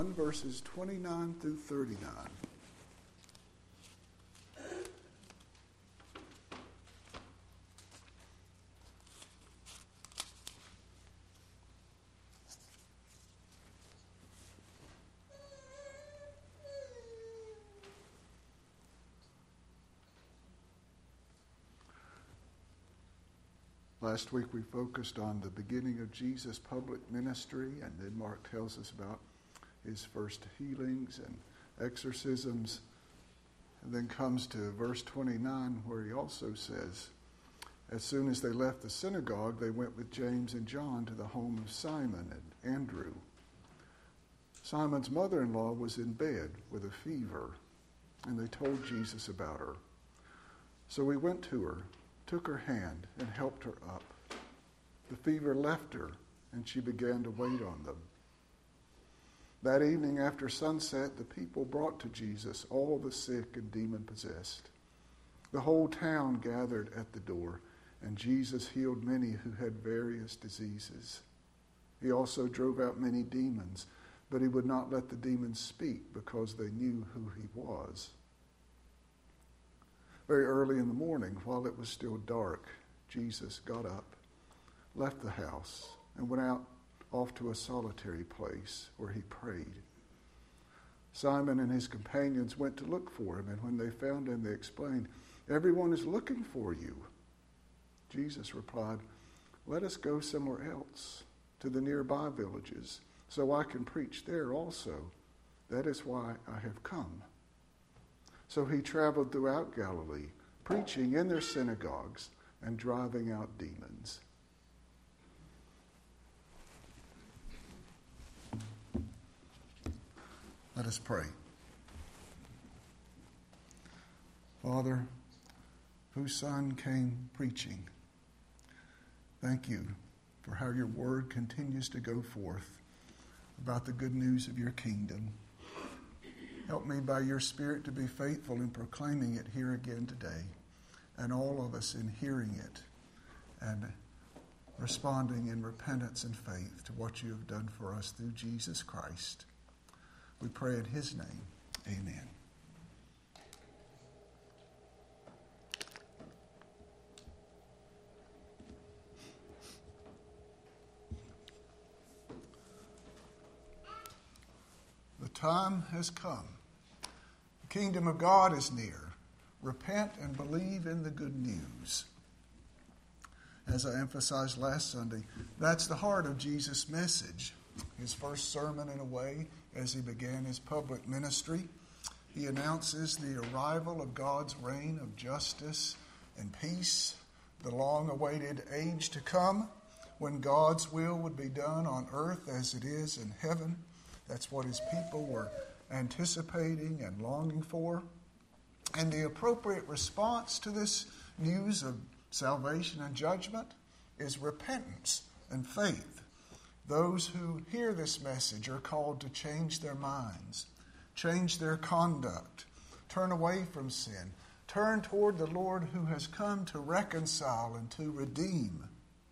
verses 29 through 39. Last week we focused on the beginning of Jesus' public ministry, and then Mark tells us about his first healings and exorcisms, and then comes to verse 29 where he also says, as soon as they left the synagogue, they went with James and John to the home of Simon and Andrew. Simon's mother-in-law was in bed with a fever, and they told Jesus about her. So he went to her, took her hand, and helped her up. The fever left her, and she began to wait on them. That evening after sunset, the people brought to Jesus all the sick and demon-possessed. The whole town gathered at the door, and Jesus healed many who had various diseases. He also drove out many demons, but he would not let the demons speak because they knew who he was. Very early in the morning, while it was still dark, Jesus got up, left the house, and went out off to a solitary place where he prayed. Simon and his companions went to look for him, and when they found him, they explained, "Everyone is looking for you." Jesus replied, "Let us go somewhere else, to the nearby villages, so I can preach there also. That is why I have come." So he traveled throughout Galilee, preaching in their synagogues and driving out demons. Let us pray. Father, whose Son came preaching, thank you for how your word continues to go forth about the good news of your kingdom. Help me by your Spirit to be faithful in proclaiming it here again today, and all of us in hearing it and responding in repentance and faith to what you have done for us through Jesus Christ. We pray in his name. Amen. The time has come. The kingdom of God is near. Repent and believe in the good news. As I emphasized last Sunday, that's the heart of Jesus' message. His first sermon, in a way, as he began his public ministry, he announces the arrival of God's reign of justice and peace, the long-awaited age to come, when God's will would be done on earth as it is in heaven. That's what his people were anticipating and longing for. And the appropriate response to this news of salvation and judgment is repentance and faith. Those who hear this message are called to change their minds, change their conduct, turn away from sin, turn toward the Lord who has come to reconcile and to redeem.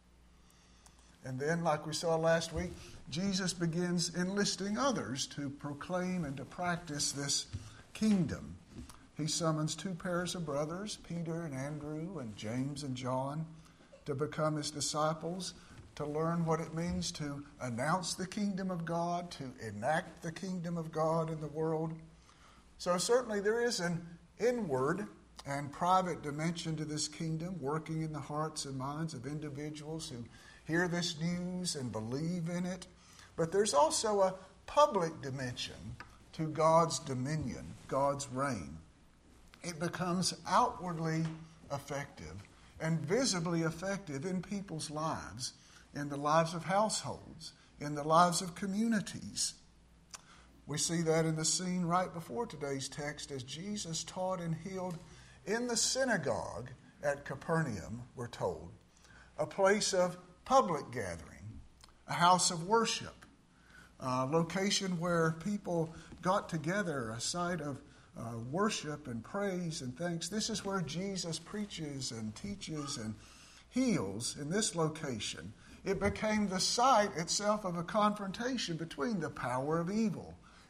And then, like we saw last week, Jesus begins enlisting others to proclaim and to practice this kingdom. He summons two pairs of brothers, Peter and Andrew and James and John, to become his disciples, to learn what it means to announce the kingdom of God, to enact the kingdom of God in the world. So certainly there is an inward and private dimension to this kingdom, working in the hearts and minds of individuals who hear this news and believe in it. But there's also a public dimension to God's dominion, God's reign. It becomes outwardly effective and visibly effective in people's lives, in the lives of households, in the lives of communities. We see that in the scene right before today's text as Jesus taught and healed in the synagogue at Capernaum, we're told, a place of public gathering, a house of worship, a location where people got together, a site of worship and praise and thanks. This is where Jesus preaches and teaches and heals in this location. It became the site itself of a confrontation between the power of evil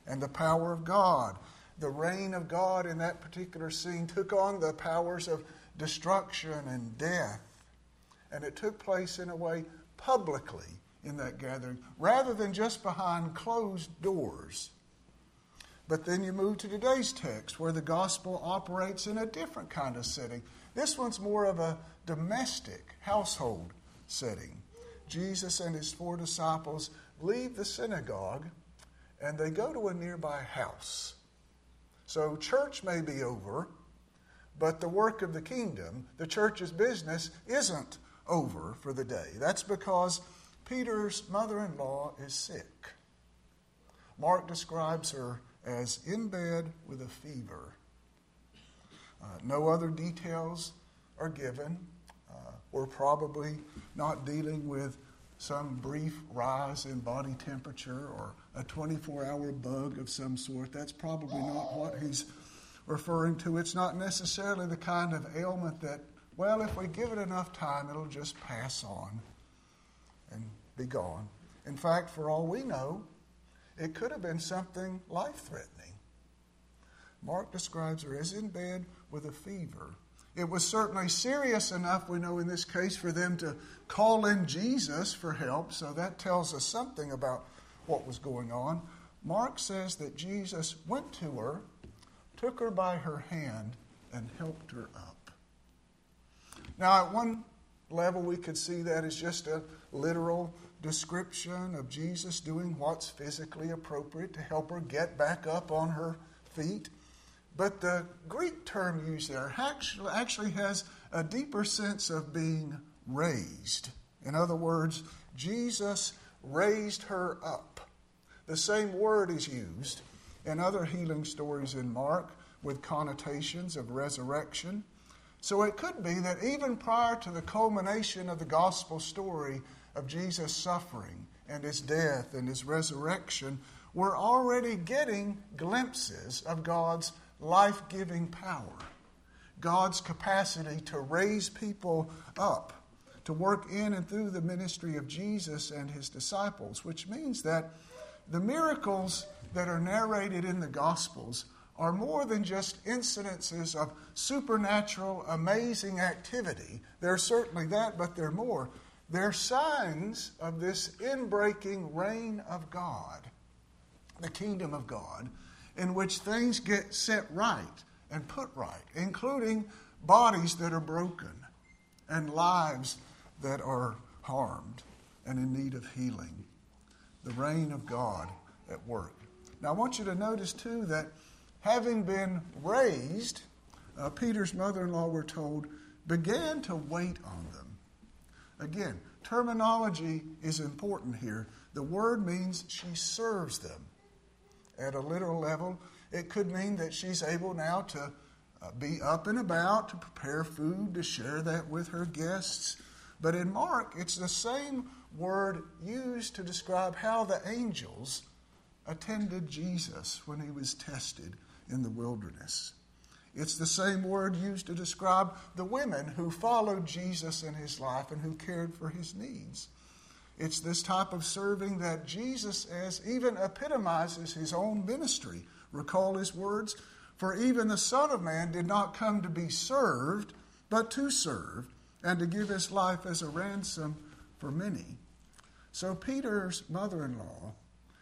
and the power of God. The reign of God in that particular scene took on the powers of destruction and death. And it took place in a way publicly in that gathering, rather than just behind closed doors. But then you move to today's text, where the gospel operates in a different kind of setting. This one's more of a domestic household setting. Jesus and his 4 disciples leave the synagogue and they go to a nearby house. So church may be over, but the work of the kingdom, the church's business, isn't over for the day. That's because Peter's mother-in-law is sick. Mark describes her as in bed with a fever. No other details are given. We're probably not dealing with some brief rise in body temperature or a 24-hour bug of some sort. That's probably not what he's referring to. It's not necessarily the kind of ailment that, well, if we give it enough time, it'll just pass on and be gone. In fact, for all we know, it could have been something life-threatening. Mark describes her as in bed with a fever. It was certainly serious enough, we know in this case, for them to call in Jesus for help, so that tells us something about what was going on. Mark says that Jesus went to her, took her by her hand, and helped her up. Now, at one level, we could see that as just a literal description of Jesus doing what's physically appropriate to help her get back up on her feet. But the Greek term used there actually has a deeper sense of being raised. In other words, Jesus raised her up. The same word is used in other healing stories in Mark with connotations of resurrection. So it could be that even prior to the culmination of the gospel story of Jesus' suffering and his death and his resurrection, we're already getting glimpses of God's life-giving power, God's capacity to raise people up, to work in and through the ministry of Jesus and his disciples, which means that the miracles that are narrated in the Gospels are more than just incidences of supernatural, amazing activity. They're certainly that, but they're more. They're signs of this inbreaking reign of God, the kingdom of God, in which things get set right and put right, including bodies that are broken and lives that are harmed and in need of healing. The reign of God at work. Now I want you to notice too that having been raised, Peter's mother-in-law, we're told, began to wait on them. Again, terminology is important here. The word means she serves them. At a literal level, it could mean that she's able now to be up and about, to prepare food, to share that with her guests. But in Mark, it's the same word used to describe how the angels attended Jesus when he was tested in the wilderness. It's the same word used to describe the women who followed Jesus in his life and who cared for his needs. It's this type of serving that Jesus as even epitomizes his own ministry. Recall his words, "For even the Son of Man did not come to be served, but to serve, and to give his life as a ransom for many." So Peter's mother-in-law,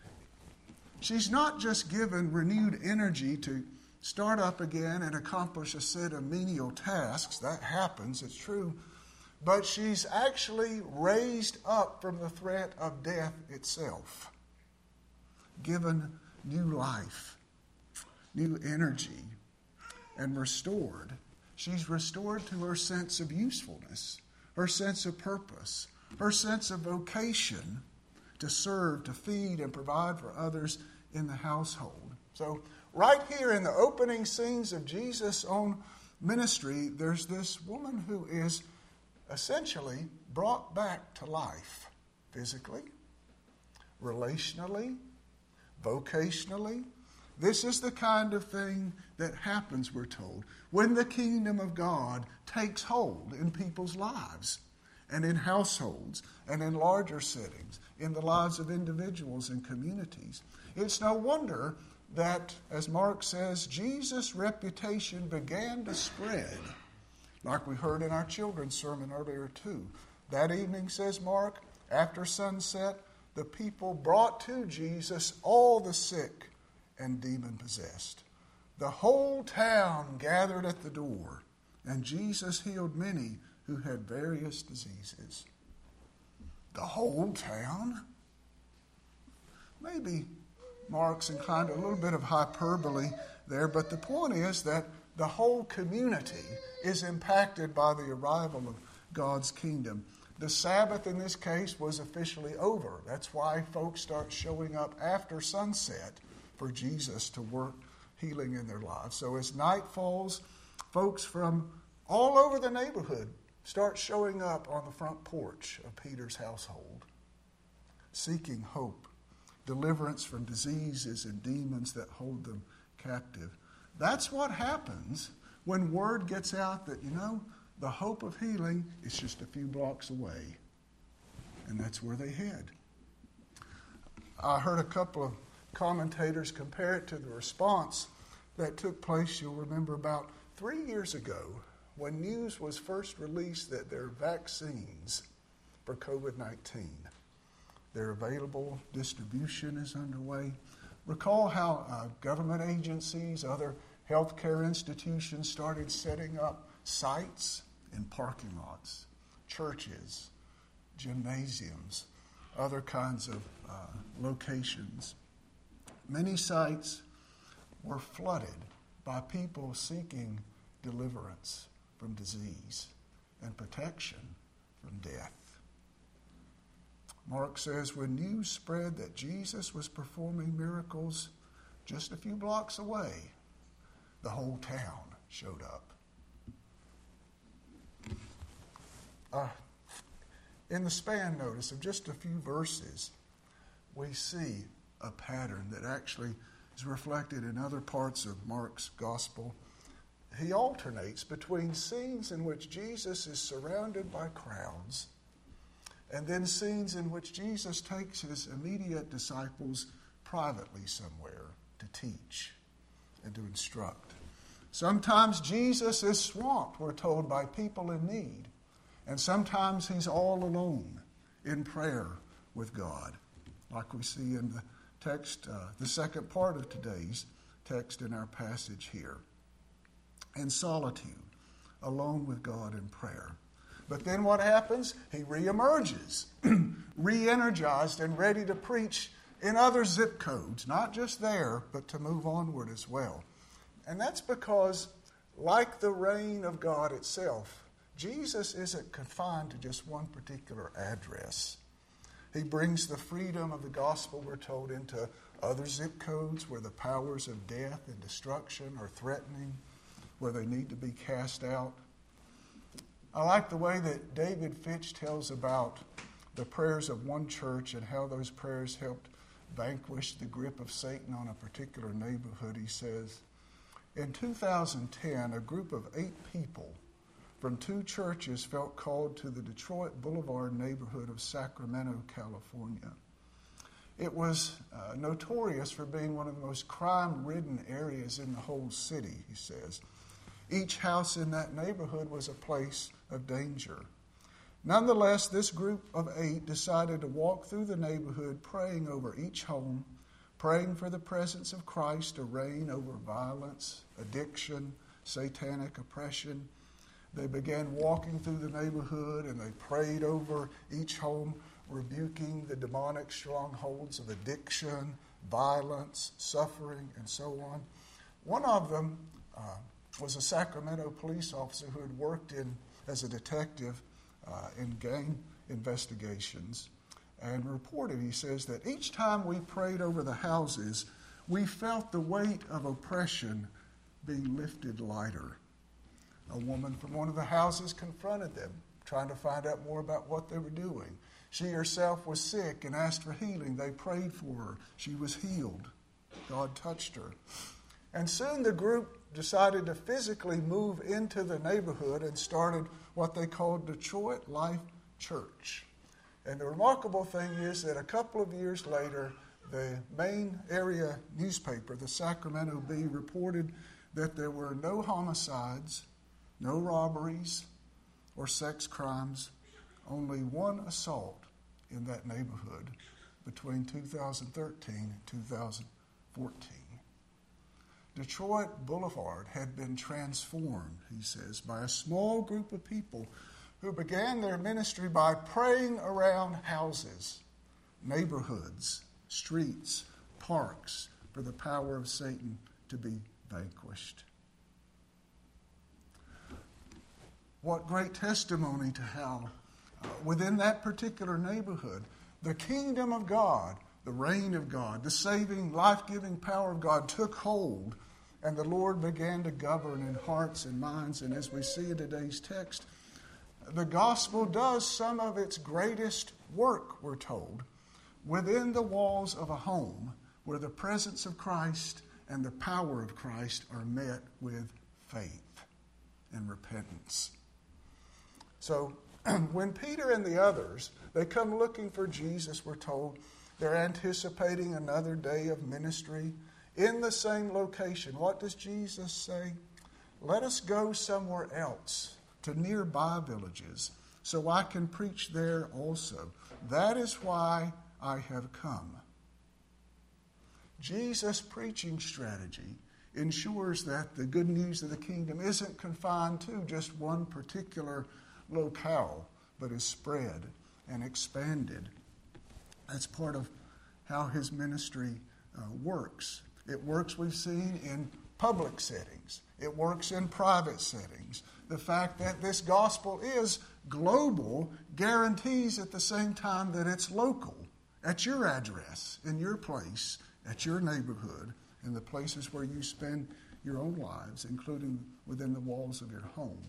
she's not just given renewed energy to start up again and accomplish a set of menial tasks. That happens, it's true. But she's actually raised up from the threat of death itself, given new life, new energy, and restored. She's restored to her sense of usefulness, her sense of purpose, her sense of vocation to serve, to feed, and provide for others in the household. So right here in the opening scenes of Jesus' own ministry, there's this woman who is essentially brought back to life physically, relationally, vocationally. This is the kind of thing that happens, we're told, when the kingdom of God takes hold in people's lives and in households and in larger settings, in the lives of individuals and communities. It's no wonder that, as Mark says, Jesus' reputation began to spread, like we heard in our children's sermon earlier too. That evening, says Mark, after sunset, the people brought to Jesus all the sick and demon-possessed. The whole town gathered at the door, and Jesus healed many who had various diseases. The whole town? Maybe Mark's inclined to a little bit of hyperbole there, but the point is that the whole community is impacted by the arrival of God's kingdom. The Sabbath in this case was officially over. That's why folks start showing up after sunset for Jesus to work healing in their lives. So as night falls, folks from all over the neighborhood start showing up on the front porch of Peter's household, seeking hope, deliverance from diseases and demons that hold them captive. That's what happens when word gets out that, the hope of healing is just a few blocks away. And that's where they head. I heard a couple of commentators compare it to the response that took place, you'll remember, about 3 years ago when news was first released that there are vaccines for COVID-19. They're available, distribution is underway. Recall how government agencies, other healthcare institutions started setting up sites in parking lots, churches, gymnasiums, other kinds of locations. Many sites were flooded by people seeking deliverance from disease and protection from death. Mark says when news spread that Jesus was performing miracles just a few blocks away, the whole town showed up. In the span notice of just a few verses, we see a pattern that actually is reflected in other parts of Mark's gospel. He alternates between scenes in which Jesus is surrounded by crowds and then scenes in which Jesus takes his immediate disciples privately somewhere to teach and to instruct. Sometimes Jesus is swamped, we're told, by people in need. And sometimes he's all alone in prayer with God, like we see in the text, the second part of today's text in our passage here. In solitude, alone with God in prayer. But then what happens? He reemerges, re-energized and ready to preach in other zip codes, not just there, but to move onward as well. And that's because, like the reign of God itself, Jesus isn't confined to just one particular address. He brings the freedom of the gospel, we're told, into other zip codes where the powers of death and destruction are threatening, where they need to be cast out. I like the way that David Fitch tells about the prayers of one church and how those prayers helped vanquish the grip of Satan on a particular neighborhood. He says, in 2010, a group of 8 people from 2 churches felt called to the Detroit Boulevard neighborhood of Sacramento, California. It was notorious for being one of the most crime-ridden areas in the whole city, he says. Each house in that neighborhood was a place of danger. Nonetheless, this group of 8 decided to walk through the neighborhood praying over each home, praying for the presence of Christ to reign over violence, addiction, satanic oppression. They began walking through the neighborhood and they prayed over each home, rebuking the demonic strongholds of addiction, violence, suffering, and so on. One of them was a Sacramento police officer who had worked as a detective in gang investigations and reported, he says, that each time we prayed over the houses, we felt the weight of oppression being lifted lighter. A woman from one of the houses confronted them, trying to find out more about what they were doing. She herself was sick and asked for healing. They prayed for her. She was healed. God touched her. And soon the group decided to physically move into the neighborhood and started what they called Detroit Life Church. And the remarkable thing is that a couple of years later, the main area newspaper, the Sacramento Bee, reported that there were no homicides, no robberies, or sex crimes, only one assault in that neighborhood between 2013 and 2014. Detroit Boulevard had been transformed, he says, by a small group of people who began their ministry by praying around houses, neighborhoods, streets, parks, for the power of Satan to be vanquished. What great testimony to how within that particular neighborhood, the kingdom of God, the reign of God, the saving, life-giving power of God took hold, and the Lord began to govern in hearts and minds. And as we see in today's text, the gospel does some of its greatest work, we're told, within the walls of a home where the presence of Christ and the power of Christ are met with faith and repentance. So when Peter and the others, they come looking for Jesus, we're told, they're anticipating another day of ministry in the same location. What does Jesus say? Let us go somewhere else, to nearby villages, so I can preach there also. That is why I have come. Jesus' preaching strategy ensures that the good news of the kingdom isn't confined to just one particular locale, but is spread and expanded. That's part of how his ministry works. It works, we've seen, in public settings. It works in private settings. The fact that this gospel is global guarantees at the same time that it's local, at your address, in your place, at your neighborhood, in the places where you spend your own lives, including within the walls of your home.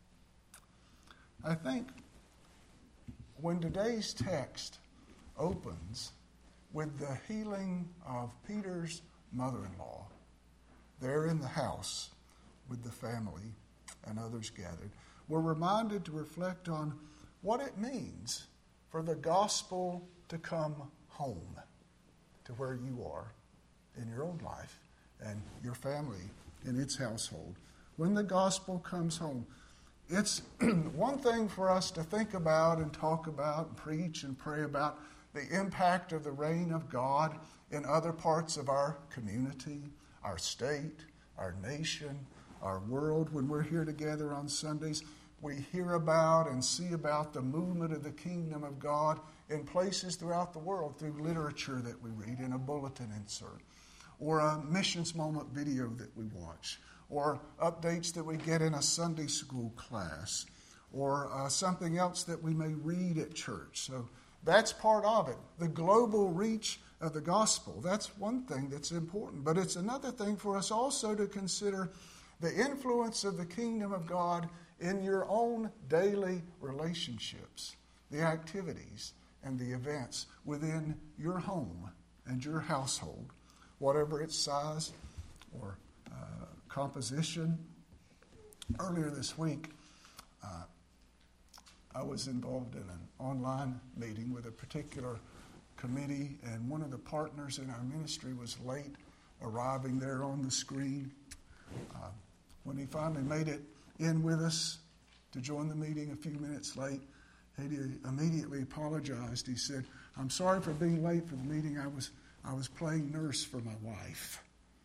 I think when today's text opens with the healing of Peter's mother-in-law, there in the house with the family and others gathered, we're reminded to reflect on what it means for the gospel to come home to where you are in your own life and your family in its household. When the gospel comes home, it's one thing for us to think about and talk about and preach and pray about the impact of the reign of God in other parts of our community, our state, our nation, our world. When we're here together on Sundays, we hear about and see about the movement of the kingdom of God in places throughout the world through literature that we read, in a bulletin insert, or a Missions Moment video that we watch, or updates that we get in a Sunday school class, or something else that we may read at church. So that's part of it. The global reach of the gospel, that's one thing that's important. But it's another thing for us also to consider the influence of the kingdom of God in your own daily relationships, the activities and the events within your home and your household, whatever its size or composition. Earlier this week, I was involved in an online meeting with a particular committee, and one of the partners in our ministry was late arriving there on the screen. When he finally made it in with us to join the meeting a few minutes late, he immediately apologized. He said, "I'm sorry for being late for the meeting. I was playing nurse for my wife,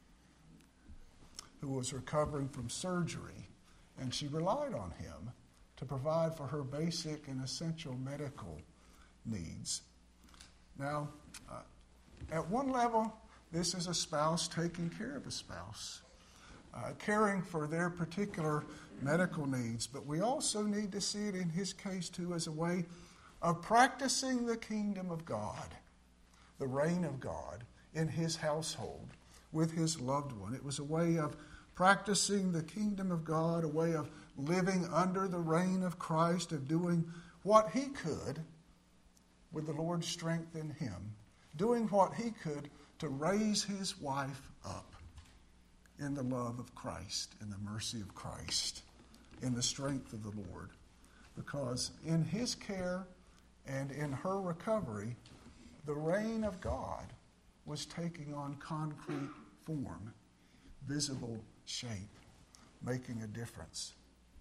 who was recovering from surgery, and she relied on him to provide for her basic and essential medical needs." Now, at one level, this is a spouse taking care of a spouse, caring for their particular medical needs. But we also need to see it in his case, too, as a way of practicing the kingdom of God, the reign of God in his household with his loved one. It was a way of practicing the kingdom of God, a way of living under the reign of Christ, of doing what he could with the Lord's strength in him, doing what he could to raise his wife up in the love of Christ, in the mercy of Christ, in the strength of the Lord. Because in his care and in her recovery, the reign of God was taking on concrete form, visible shape, making a difference.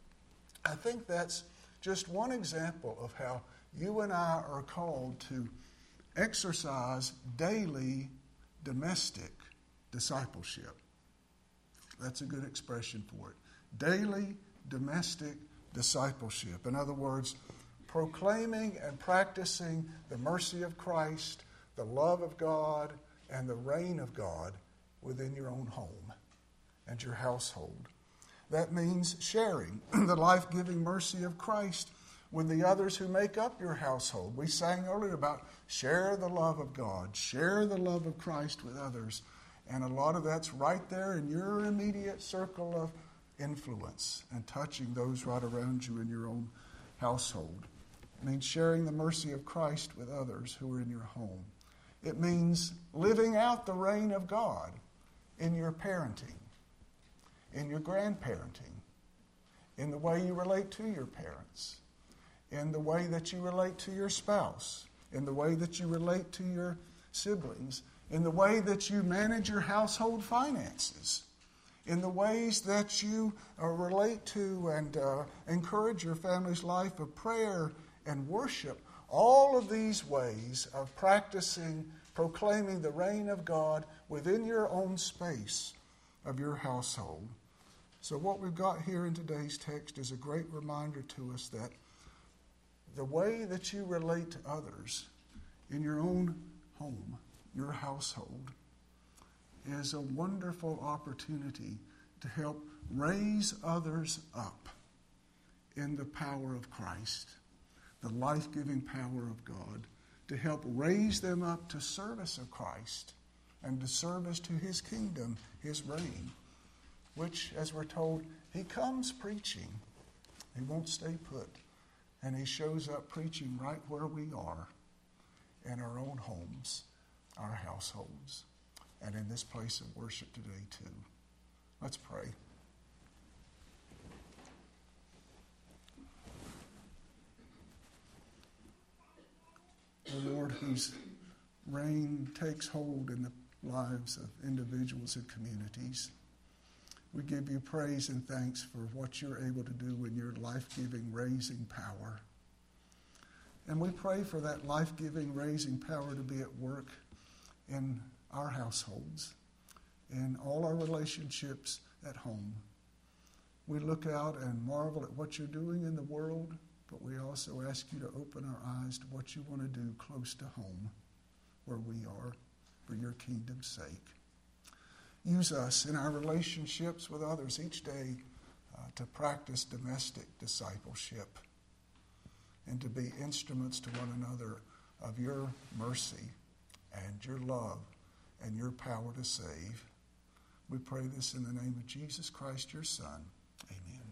I think that's just one example of how you and I are called to exercise daily domestic discipleship. That's a good expression for it. Daily domestic discipleship. In other words, proclaiming and practicing the mercy of Christ, the love of God, and the reign of God within your own home and your household. That means sharing the life-giving mercy of Christ with the others who make up your household. We sang earlier about share the love of God, share the love of Christ with others. And a lot of that's right there in your immediate circle of influence and touching those right around you in your own household. It means sharing the mercy of Christ with others who are in your home. It means living out the reign of God in your parenting, in your grandparenting, in the way you relate to your parents, in the way that you relate to your spouse, in the way that you relate to your siblings, in the way that you manage your household finances, in the ways that you relate to and encourage your family's life of prayer and worship. All of these ways of practicing, proclaiming the reign of God within your own space of your household. So what we've got here in today's text is a great reminder to us that the way that you relate to others in your own home, your household, is a wonderful opportunity to help raise others up in the power of Christ, the life-giving power of God, to help raise them up to service of Christ and to service to his kingdom, his reign, which, as we're told, he comes preaching. He won't stay put. And he shows up preaching right where we are, in our own homes, our households, and in this place of worship today too. Let's pray. The Lord, whose reign takes hold in the lives of individuals and communities, we give you praise and thanks for what you're able to do in your life-giving, raising power. And we pray for that life-giving, raising power to be at work in our households, in all our relationships at home. We look out and marvel at what you're doing in the world, but we also ask you to open our eyes to what you want to do close to home, where we are, for your kingdom's sake. Use us in our relationships with others each day to practice domestic discipleship and to be instruments to one another of your mercy and your love and your power to save. We pray this in the name of Jesus Christ, your Son. Amen.